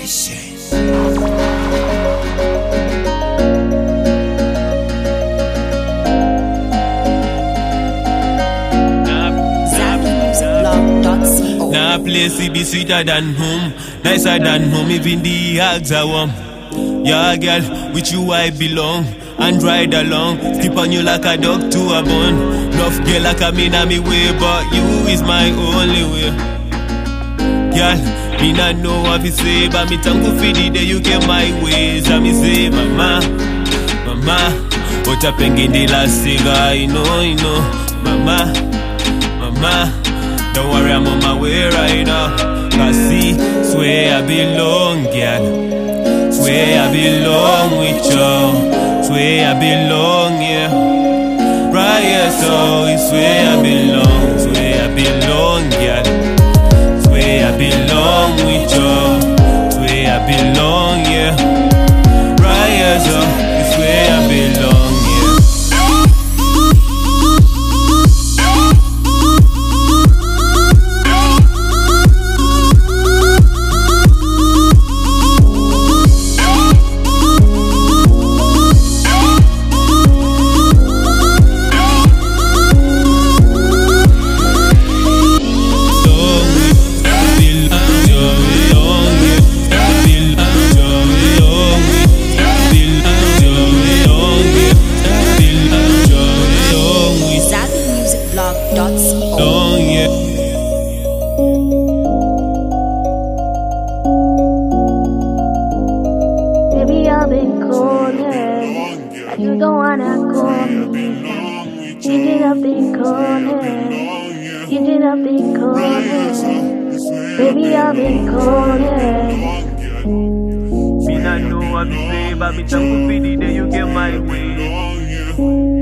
Nah, place it be sweeter than home, nicer than home, even the hugs are warm. Yeah, girl, with you I belong, and ride along, step on you like a dog to a bone. Enough girl like a me na me way, but you is my only way. Girl, me not know what to say, but me thankful for the day you came my ways. And me say, mama, mama, what a penguin the last cigar, you know, mama, mama. Don't worry, I'm on my way right now. Cause see, swear I belong, girl. Swear I belong with you. Swear I belong, yeah. Right here, so it's swear I belong. Swear I belong, girl. Swear I belong with you. Swear I belong, yeah. Right here, so it's swear I belong, yeah. Baby, I've been calling, but you don't wanna call me. You did I've been calling, you did I've been calling. Baby, I've been calling. Me not know what to say, but me thankful for the day you came my way.